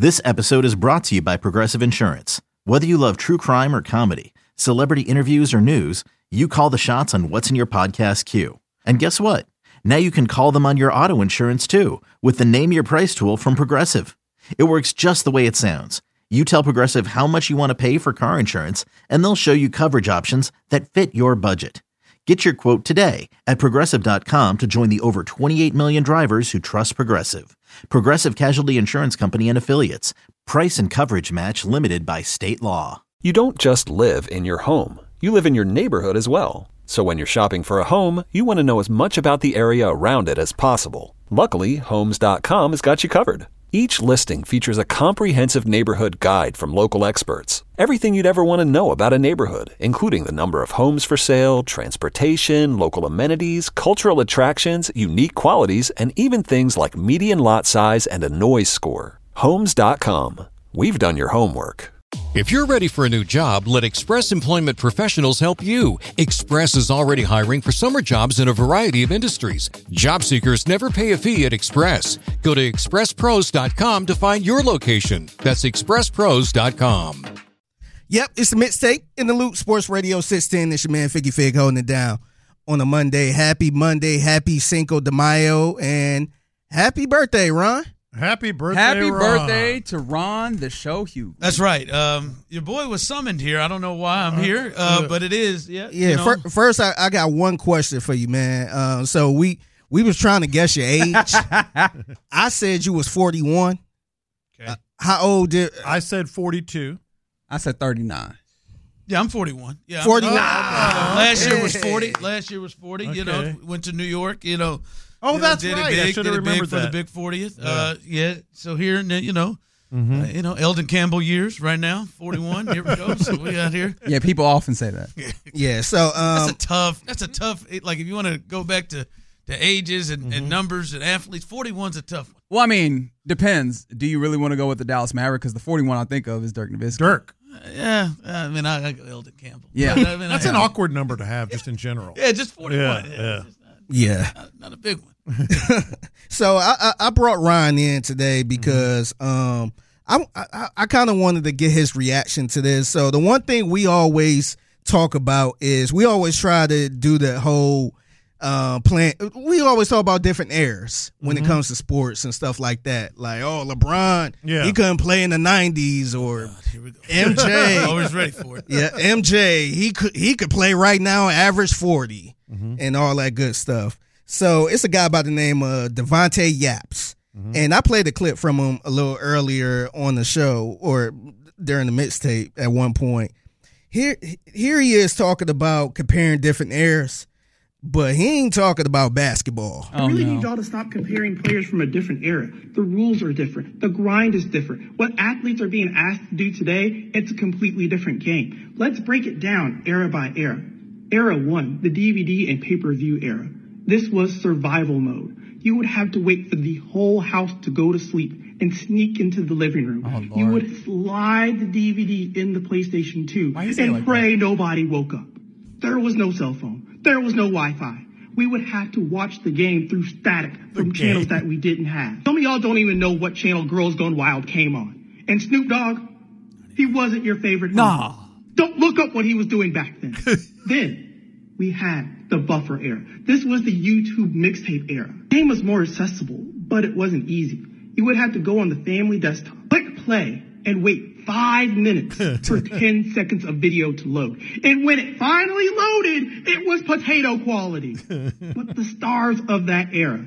This episode is brought to you by Progressive Insurance. Whether you love true crime or comedy, celebrity interviews or news, you call the shots on what's in your podcast queue. And guess what? Now you can call them on your auto insurance too with the Name Your Price tool from Progressive. It works just the way it sounds. You tell Progressive how much you want to pay for car insurance, and they'll show you coverage options that fit your budget. Get your quote today at Progressive.com to join the over 28 million drivers who trust Progressive. Progressive Casualty Insurance Company and Affiliates. Price and coverage match limited by state law. You don't just live in your home. You live in your neighborhood as well. So when you're shopping for a home, you want to know as much about the area around it as possible. Luckily, Homes.com has got you covered. Each listing features a comprehensive neighborhood guide from local experts. Everything you'd ever want to know about a neighborhood, including the number of homes for sale, transportation, local amenities, cultural attractions, unique qualities, and even things like median lot size and a noise score. Homes.com. We've done your homework. If you're ready for a new job, let Express Employment Professionals help you. Express is already hiring for summer jobs in a variety of industries. Job seekers never pay a fee at Express. Go to expresspros.com to find your location. That's expresspros.com. Yep, it's the Mixtape in the Loop Sports Radio 610. It's your man Figgy Fig holding it down on a Monday. Happy Monday, happy Cinco de Mayo, and happy birthday, Ron. Happy birthday, Happy Ron. birthday to Ron the Show Hugh. That's right. Your boy was summoned here. I don't know why I'm here, but it is. Yeah. You know. First, I got one question for you, man. So we was trying to guess your age. I said you was 41. Okay. How old did I said 42. I said 39. Yeah, I'm 41. Yeah, 49. Last year was 40. Last year was 40. Okay. You know, went to New York. You know. Oh, that's did right. It big, I should have remembered for that. the big 40th. Yeah. So here, you know, Eldon Campbell years right now, 41. Here we go. So we out here. Yeah, people often say that. Yeah. So that's a tough. Like if you want to go back to ages and numbers and athletes, 41's a tough one. Well, I mean, depends. Do you really want to go with the Dallas Maverick? Because the 41 I think of is Dirk Nowitzki. Dirk. Yeah, I mean, I go Eldon Campbell. Yeah, I mean, That's an awkward number to have just in general. Yeah, just 41. Yeah. Not a big one. So I brought Ryan in today because I kind of wanted to get his reaction to this. So the one thing we always talk about is we always try to do the whole plan. We always talk about different eras when it comes to sports and stuff like that. Like, oh, LeBron, he couldn't play in the 90s, or here we go. MJ. Always ready for it. Yeah, MJ, he could play right now, average 40, and all that good stuff. So it's a guy by the name of Devontae Yaps. And I played a clip from him a little earlier on the show or during the mixtape at one point. Here he is talking about comparing different eras, but he ain't talking about basketball. I really need y'all to stop comparing players from a different era. The rules are different. The grind is different. What athletes are being asked to do today, it's a completely different game. Let's break it down era by era. Era 1, the DVD and pay-per-view era. This was survival mode. You would have to wait for the whole house to go to sleep and sneak into the living room. Oh, Lord. You would slide the DVD in the PlayStation 2 and pray nobody woke up. There was no cell phone. There was no Wi-Fi. We would have to watch the game through static from channels that we didn't have. Some of y'all don't even know what channel Girls Gone Wild came on. And Snoop Dogg, he wasn't your favorite. Nah. Don't look up what he was doing back then. Then we had the buffer era. This was the YouTube mixtape era. The game was more accessible, but it wasn't easy. You would have to go on the family desktop, click play, and wait 5 minutes for 10 seconds of video to load. And when it finally loaded, it was potato quality. But the stars of that era,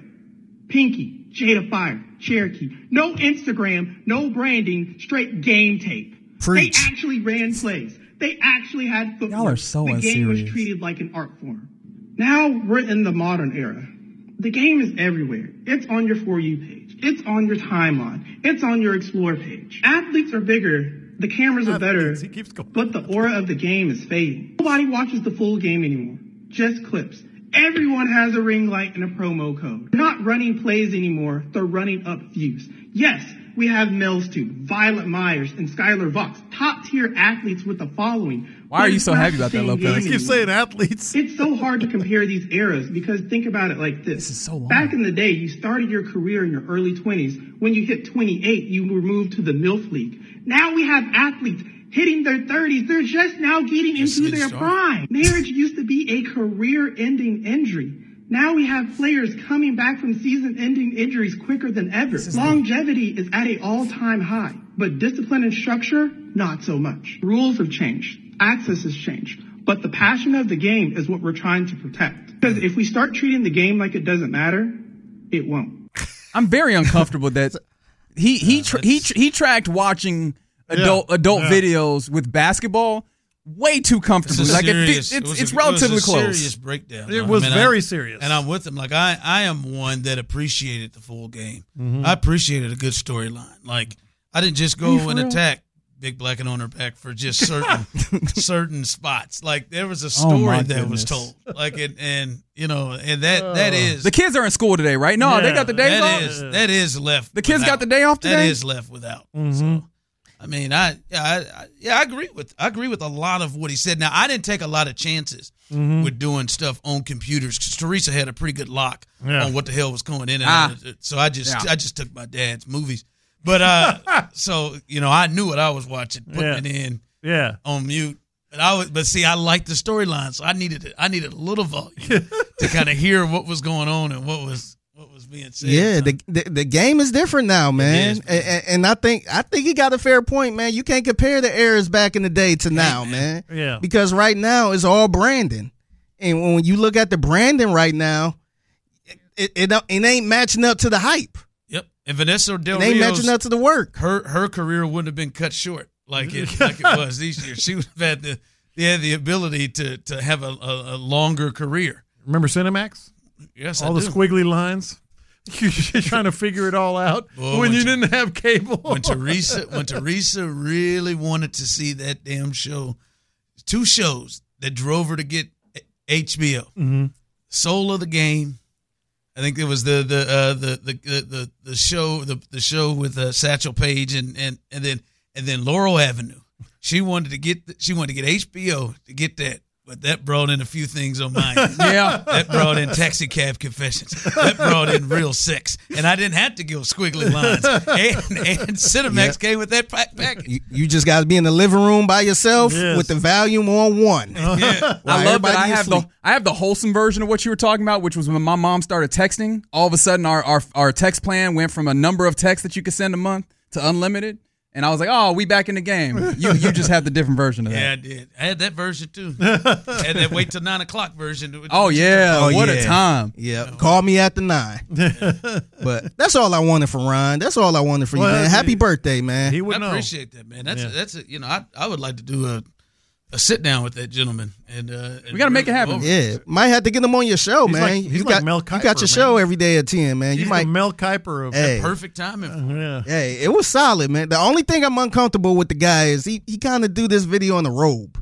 Pinky, Jada Fire, Cherokee, no Instagram, no branding, straight game tape. Preach. They actually ran plays. They actually had footwork. Y'all are so The game was unserious. treated like an art form. Now we're in the modern era. The game is everywhere. It's on your For You page. It's on your timeline. It's on your Explore page. Athletes are bigger. The cameras are better. But the aura of the game is fading. Nobody watches the full game anymore. Just clips. Everyone has a ring light and a promo code. They're not running plays anymore. They're running up views. Yes, we have Mills too, Violet Myers and Skylar Vox, top tier athletes with a following. Why are you so happy about that, Lopez? You keep saying athletes. It's so hard to compare these eras because think about it like this. This is so long. Back in the day, you started your career in your early 20s. When you hit 28, you were moved to the MILF League. Now we have athletes hitting their 30s. They're just now getting into their prime. Marriage used to be a career-ending injury. Now we have players coming back from season-ending injuries quicker than ever. Longevity is at an all-time high, but discipline and structure, not so much. Rules have changed. Access has changed. But the passion of the game is what we're trying to protect. Because if we start treating the game like it doesn't matter, it won't. I'm very uncomfortable that he tracked watching adult videos with basketball way too comfortably. Like it's relatively close. Serious breakdown. It was very serious. And I'm with him. Like I am one that appreciated the full game. I appreciated a good storyline. Like I didn't just go and attack Big Black and on her back for just certain spots. Like there was a story that was told. Like and you know, and that is the kids are in school today, right? No, they got the days off. That is left. The kids got the day off today. That is left without. So, I mean, I agree with a lot of what he said. Now, I didn't take a lot of chances with doing stuff on computers because Teresa had a pretty good lock on what the hell was going in and out. So I just took my dad's movies. But so you know, I knew what I was watching, putting it in on mute. But see, I liked the storyline, so I needed a little volume to kind of hear what was going on and what was being said. Yeah, the game is different now, man. And I think you got a fair point, man. You can't compare the eras back in the day to now, man. Yeah. Because right now it's all branding. And when you look at the branding right now, it ain't matching up to the hype. Yep. And Vanessa Del Rios, it ain't matching up to the work. Her career wouldn't have been cut short like it was these years. She would have had the ability to have a longer career. Remember Cinemax? Yes, all the squiggly lines. You're trying to figure it all out when you didn't have cable. When Teresa really wanted to see that damn show, 2 shows that drove her to get HBO. Soul of the Game. I think it was the show with Satchel Paige and then Laurel Avenue. She wanted to get HBO to get that. But that brought in a few things on mine. That brought in Taxi Cab Confessions. That brought in Real Sex. And I didn't have to go squiggly lines. And Cinemax came with that package. You just got to be in the living room by yourself with the volume on 1. I love that I have the wholesome version of what you were talking about, which was when my mom started texting. All of a sudden, our text plan went from a number of texts that you could send a month to unlimited. And I was like, oh, we back in the game. You just have the different version of that. Yeah, I did. I had that version, too. I had that wait till 9 o'clock version. What a time. Yeah. Call me after 9. But that's all I wanted from Ron. That's all I wanted from you, man. Happy birthday, man. He would appreciate that, man. That's you know, I would like to do a sit down with that gentleman, and we got to make it happen. Yeah, might have to get him on your show, man. He's like Mel Kiper, you got your show every day at 10, man. He's the Mel Kiper of perfect timing. Hey, it was solid, man. The only thing I'm uncomfortable with the guy is he kind of do this video in a robe.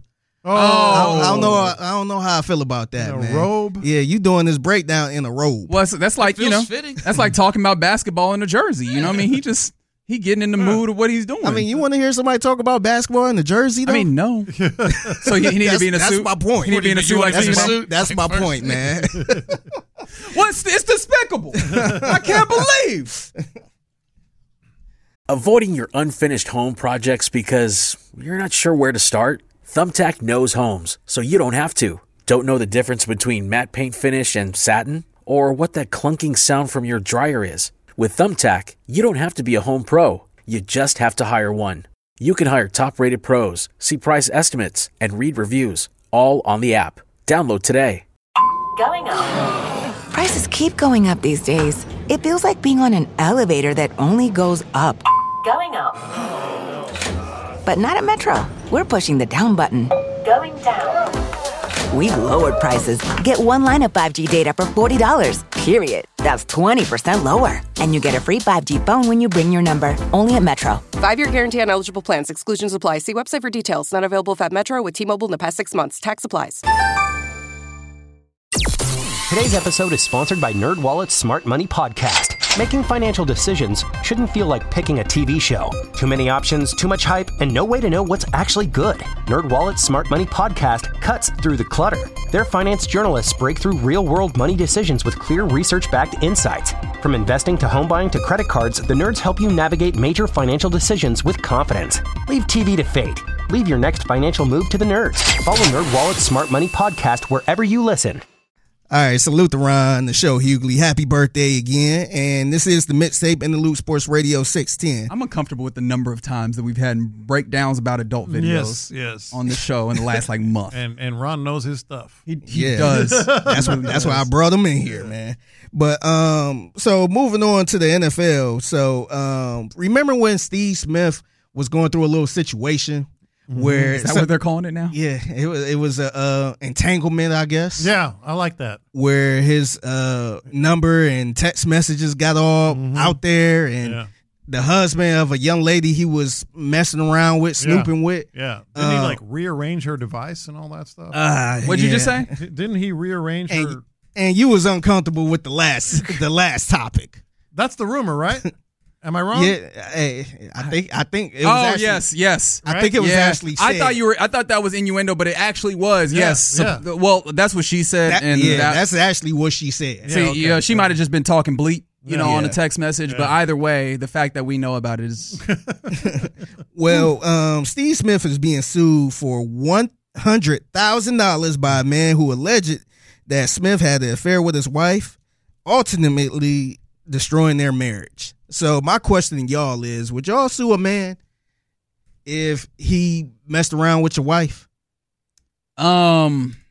I don't know how I feel about that, man. Robe? Yeah, you doing this breakdown in a robe. Well, that's like fitting. That's like talking about basketball in a jersey. You know what I mean? He getting in the mood of what he's doing. I mean, you want to hear somebody talk about basketball in a jersey, though? I mean, no. So he need to be in a suit? That's my point. He need to be in a suit like that. That's my point, man. It's despicable. I can't believe. Avoiding your unfinished home projects because you're not sure where to start? Thumbtack knows homes, so you don't have to. Don't know the difference between matte paint finish and satin? Or what that clunking sound from your dryer is? With Thumbtack, you don't have to be a home pro. You just have to hire one. You can hire top-rated pros, see price estimates, and read reviews, all on the app. Download today. Going up. Prices keep going up these days. It feels like being on an elevator that only goes up. Going up. But not at Metro. We're pushing the down button. Going down. We've lowered prices. Get 1 line of 5G data for $40, period. That's 20% lower. And you get a free 5G phone when you bring your number. Only at Metro. 5-year guarantee on eligible plans. Exclusions apply. See website for details. Not available at Metro with T-Mobile in the past 6 months. Tax applies. Today's episode is sponsored by NerdWallet's Smart Money Podcast. Making financial decisions shouldn't feel like picking a TV show. Too many options, too much hype, and no way to know what's actually good. NerdWallet's Smart Money Podcast cuts through the clutter. Their finance journalists break through real-world money decisions with clear research-backed insights. From investing to home buying to credit cards, the nerds help you navigate major financial decisions with confidence. Leave TV to fate. Leave your next financial move to the nerds. Follow NerdWallet's Smart Money Podcast wherever you listen. All right, salute to Ron, the show Hughley. Happy birthday again. And this is the Mixtape in the Loop Sports Radio 610. I'm uncomfortable with the number of times that we've had breakdowns about adult videos on the show in the last month. And Ron knows his stuff. He does. That's why I brought him in here, man. But so moving on to the NFL. So remember when Steve Smith was going through a little situation? Where is that what they're calling it now? Yeah, it was a entanglement, I guess. Yeah, I like that. Where his number and text messages got all out there, and the husband of a young lady he was messing around with, snooping with. Yeah, didn't he rearrange her device and all that stuff? What'd you just say? Didn't he rearrange her? And you was uncomfortable with the last topic. That's the rumor, right? Am I wrong? Yeah, I think it was yes. I think it was actually said. I thought that was innuendo, but it actually was. Yes. Yeah. So, well, that's what she said. That's actually what she said. See, she might have just been talking bleep, on a text message, but either way, the fact that we know about it is Well, Steve Smith is being sued for $100,000 by a man who alleged that Smith had an affair with his wife, ultimately destroying their marriage. So my question to y'all is, would y'all sue a man if he messed around with your wife? I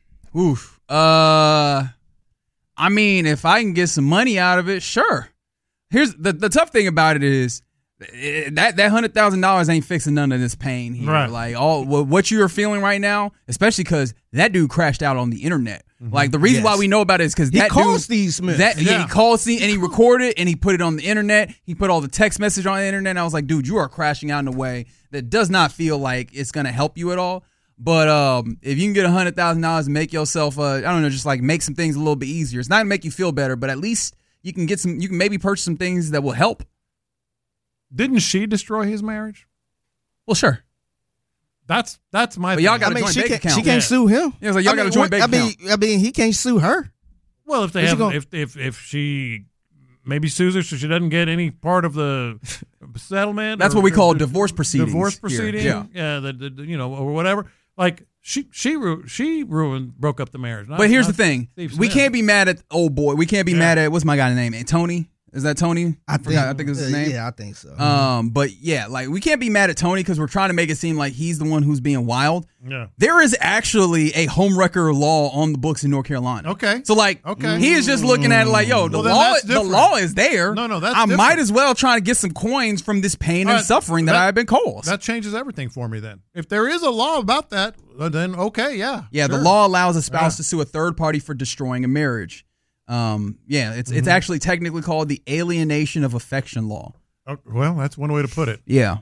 mean, if I can get some money out of it, sure. Here's the tough thing about it is that $100,000 ain't fixing none of this pain here. Right. Like what you are feeling right now, especially because that dude crashed out on the internet. Like the reason why we know about it is because that called dude, Steve Smith. He called Steve and he recorded it and he put it on the internet. He put all the text message on the internet. And I was like, dude, you are crashing out in a way that does not feel like it's gonna help you at all. But if you can get $100,000 and make yourself, just make some things a little bit easier. It's not gonna make you feel better, but at least you can maybe purchase some things that will help. Didn't she destroy his marriage? Well, sure. That's my. But y'all got a joint bank account. She can't sue him. Yeah, y'all got a joint bank account. I mean, he can't sue her. Well, if they have, if she maybe sues her so she doesn't get any part of the settlement. That's what we call divorce proceedings. Divorce proceeding. Yeah. Or whatever. Like she broke up the marriage. But here's the thing: we can't be mad at old boy. We can't be mad at what's my guy's name? Tony. Is that Tony? I think it's his name. Yeah, I think so. But yeah, we can't be mad at Tony because we're trying to make it seem like he's the one who's being wild. Yeah. There is actually a homewrecker law on the books in North Carolina. Okay. So he is just looking at it like, yo, the law is there. No, that's I different. might as well try to get some coins from this pain and suffering that I've been caused. That changes everything for me then. If there is a law about that, then okay, yeah. Yeah, sure. The law allows a spouse to sue a third party for destroying a marriage. It's actually technically called the alienation of affection law. Oh, well, that's one way to put it. Yeah.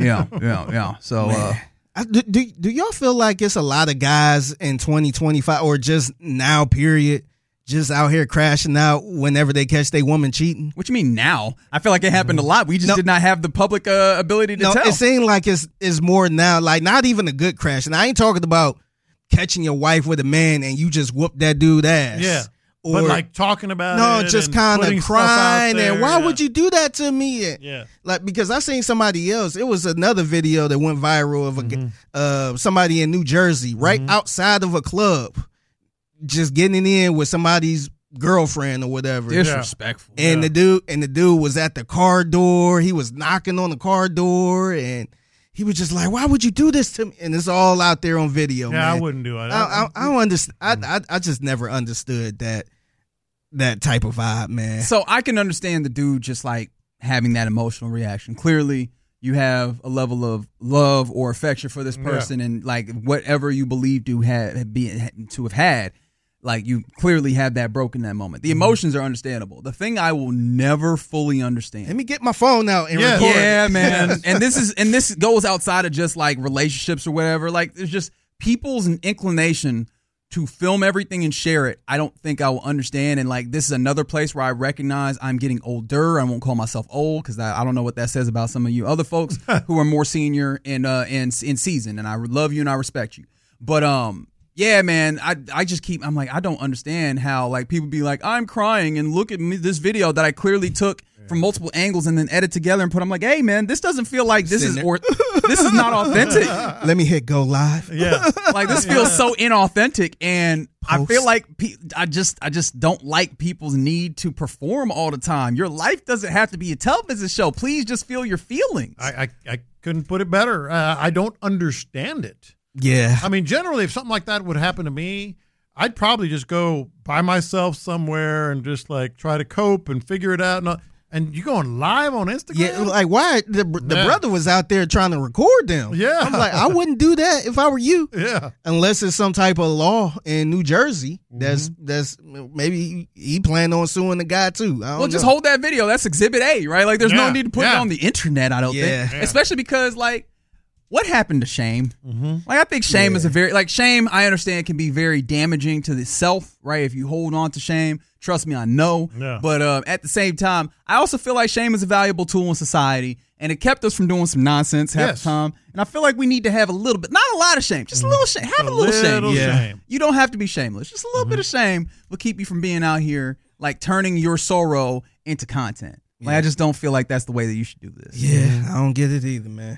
So, do y'all feel like it's a lot of guys in 2025 or just now, period, just out here crashing out whenever they catch their woman cheating? What you mean now? I feel like it happened a lot. We just did not have the public ability to tell. It seemed like it's more now, like not even a good crash. And I ain't talking about catching your wife with a man and you just whoop that dude ass. Yeah. But talking about it. No, just kind of crying and why would you do that to me? Yeah. Because I seen somebody else. It was another video that went viral of somebody in New Jersey right outside of a club just getting in with somebody's girlfriend or whatever. Disrespectful. And the dude was at the car door. He was knocking on the car door and he was just like, why would you do this to me? And it's all out there on video, man. I wouldn't do it. I don't understand. I just never understood that type of vibe, man. So I can understand the dude just having that emotional reaction. Clearly, you have a level of love or affection for this person and whatever you believe to have had. You clearly have that broken that moment. The emotions are understandable. The thing I will never fully understand. Let me get my phone out and record. Yeah, man. and this goes outside of just relationships or whatever. There's just people's inclination to film everything and share it, I don't think I will understand. And like, this is another place where I recognize I'm getting older. I won't call myself old because I don't know what that says about some of you other folks who are more senior in season. And I love you and I respect you. But yeah, man, I just I'm like, I don't understand how like people be like, I'm crying and look at me, this video that I clearly took from multiple angles and then edit together and put. I'm like, hey man, this doesn't feel like this is not authentic. Let me hit go live. Yeah, like this feels so inauthentic, and I feel like I just don't like people's need to perform all the time. Your life doesn't have to be a television show. Please just feel your feelings. I couldn't put it better. I don't understand it. Yeah, I mean, generally, if something like that would happen to me, I'd probably just go by myself somewhere and just like try to cope and figure it out. And you going live on Instagram? Yeah, like why? The brother was out there trying to record them. Yeah. I'm like, I wouldn't do that if I were you. Yeah. Unless it's some type of law in New Jersey that's maybe he planned on suing the guy too. I don't know. Just hold that video. That's Exhibit A, right? Like there's no need to put it on the internet, I don't think. Yeah. Especially because like, what happened to shame? Like I think shame is shame, I understand, can be very damaging to the self, right? If you hold on to shame, trust me, I know. Yeah. But at the same time, I also feel like shame is a valuable tool in society, and it kept us from doing some nonsense half the time. And I feel like we need to have a little bit, not a lot of shame, just a little shame. Have a little shame. Shame. You don't have to be shameless. Just a little bit of shame will keep you from being out here like turning your sorrow into content. Like I just don't feel like that's the way that you should do this. Yeah, I don't get it either, man.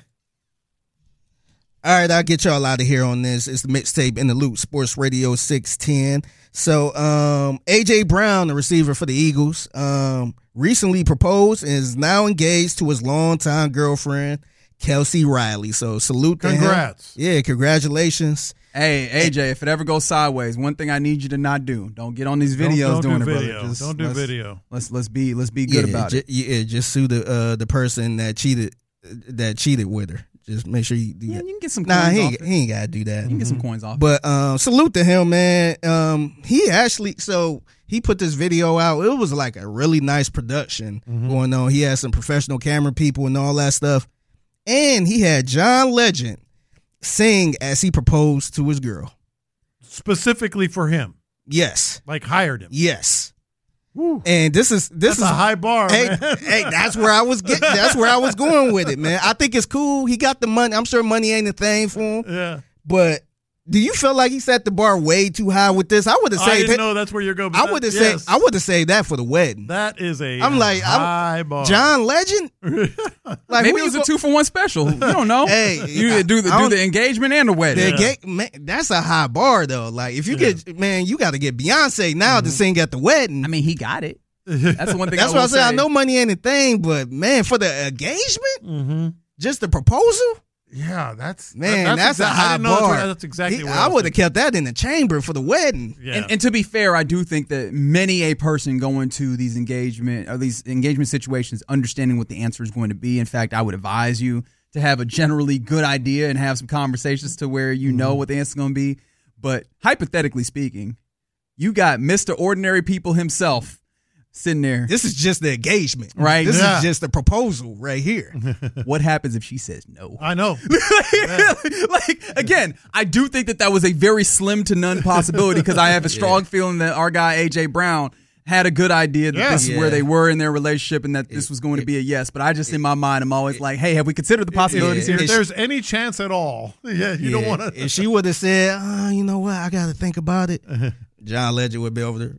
All right, I'll get y'all out of here on this. It's the Mixtape in the Loop, Sports Radio 610. So, A.J. Brown, the receiver for the Eagles, recently proposed and is now engaged to his longtime girlfriend, Kelsey Riley. So, salute to him. Congrats. Yeah, congratulations. Hey, AJ, if it ever goes sideways, one thing I need you to not do: don't get on these videos doing it, brother. Don't do video. Let's be good about it. Yeah, just sue the person that cheated with her. Just make sure you do that. You can get some coins off it. He ain't got to do that. You can get some coins off But salute to him, man. He actually, he put this video out. It was like a really nice production going on. He had some professional camera people and all that stuff. And he had John Legend sing as he proposed to his girl. Specifically for him? Yes. Like hired him? Yes. Woo. And this is a high bar, man. Hey, that's where I was going with it, man. I think it's cool. He got the money. I'm sure money ain't a thing for him. Yeah. But do you feel like he set the bar way too high with this? I would have said I didn't know that's where you're going. I would have said that for the wedding. That is a high bar. John Legend? Like maybe it was a 2-for-1 special. You don't know. Hey, you do the engagement and the wedding. That's a high bar though. Like if you you got to get Beyonce now to sing at the wedding. I mean, he got it. That's the one thing. That's what I said. I know money ain't a thing, but man, for the engagement, just the proposal. Yeah, that's a high bar. That's exactly what I would have kept that in the chamber for the wedding. Yeah. And to be fair, I do think that many a person going to these engagement situations, understanding what the answer is going to be. In fact, I would advise you to have a generally good idea and have some conversations to where you know what the answer is going to be. But hypothetically speaking, you got Mr. Ordinary People himself sitting there. This is just the engagement, right? This is just the proposal right here. What happens if she says no? I know. Like again, I do think that was a very slim to none possibility because I have a strong feeling that our guy AJ Brown had a good idea that this is where they were in their relationship and that this was going to be a yes. But I just in my mind, I'm always like, hey, have we considered the possibilities here? If there's any chance at all, you don't want to. If she would have said, you know what, I got to think about it. John Legend would be over there.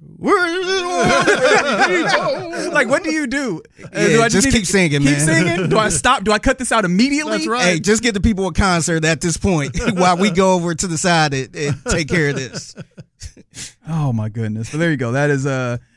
Like, what do you do? Do I just keep singing, man? Keep singing? Do I stop? Do I cut this out immediately? That's right. Hey, just get the people a concert at this point while we go over to the side and take care of this. Oh, my goodness. But there you go. That is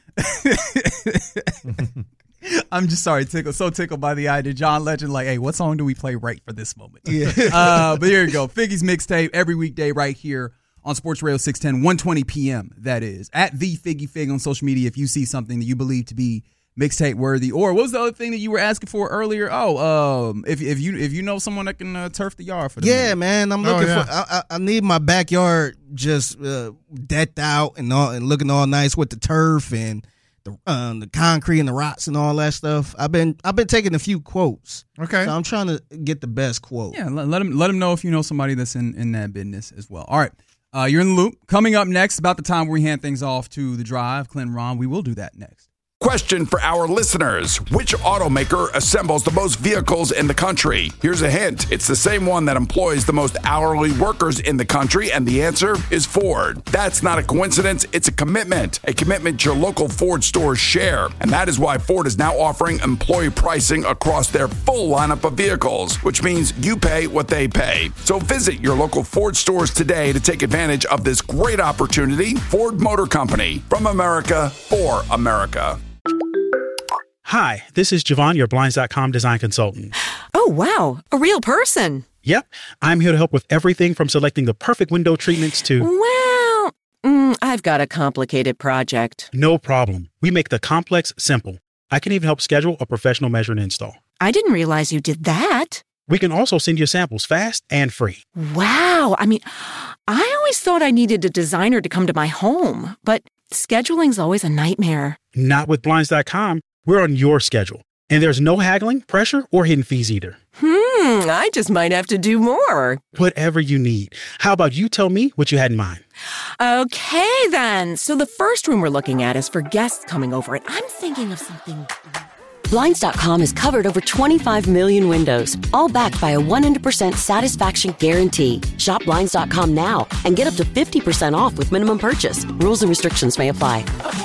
I'm just sorry, so tickled by the idea. John Legend, like, hey, what song do we play right for this moment? Yeah. But here you go. Figgy's Mixtape every weekday right here on Sports Radio 610, 1:20 p.m. That is at the Figgy Fig on social media. If you see something that you believe to be mixtape worthy, or what was the other thing that you were asking for earlier? If you know someone that can turf the yard for them. Yeah, man, I'm looking for. I need my backyard just decked out and looking all nice with the turf and the concrete and the rocks and all that stuff. I've been taking a few quotes. Okay, so I'm trying to get the best quote. Yeah, let them know if you know somebody that's in that business as well. All right. You're in the loop. Coming up next, about the time we hand things off to The Drive, Clint and Ron, we will do that next. Question for our listeners. Which automaker assembles the most vehicles in the country? Here's a hint. It's the same one that employs the most hourly workers in the country, and the answer is Ford. That's not a coincidence. It's a commitment your local Ford stores share. And that is why Ford is now offering employee pricing across their full lineup of vehicles, which means you pay what they pay. So visit your local Ford stores today to take advantage of this great opportunity. Ford Motor Company, from America for America. Hi, this is Javon, your Blinds.com design consultant. Oh, wow. A real person. Yep. I'm here to help with everything from selecting the perfect window treatments to... Well, I've got a complicated project. No problem. We make the complex simple. I can even help schedule a professional measure and install. I didn't realize you did that. We can also send you samples fast and free. Wow. I mean, I always thought I needed a designer to come to my home, but scheduling's always a nightmare. Not with Blinds.com. We're on your schedule. And there's no haggling, pressure, or hidden fees either. I just might have to do more. Whatever you need. How about you tell me what you had in mind? Okay, then. So the first room we're looking at is for guests coming over, and I'm thinking of something... Blinds.com has covered over 25 million windows, all backed by a 100% satisfaction guarantee. Shop Blinds.com now and get up to 50% off with minimum purchase. Rules and restrictions may apply.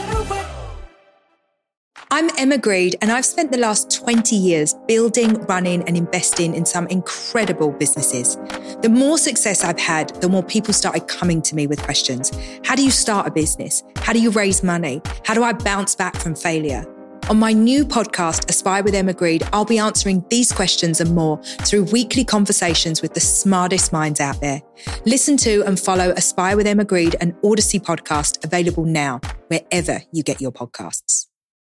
I'm Emma Greed, and I've spent the last 20 years building, running, and investing in some incredible businesses. The more success I've had, the more people started coming to me with questions. How do you start a business? How do you raise money? How do I bounce back from failure? On my new podcast, Aspire with Emma Greed, I'll be answering these questions and more through weekly conversations with the smartest minds out there. Listen to and follow Aspire with Emma Greed, an Odyssey podcast, available now, wherever you get your podcasts.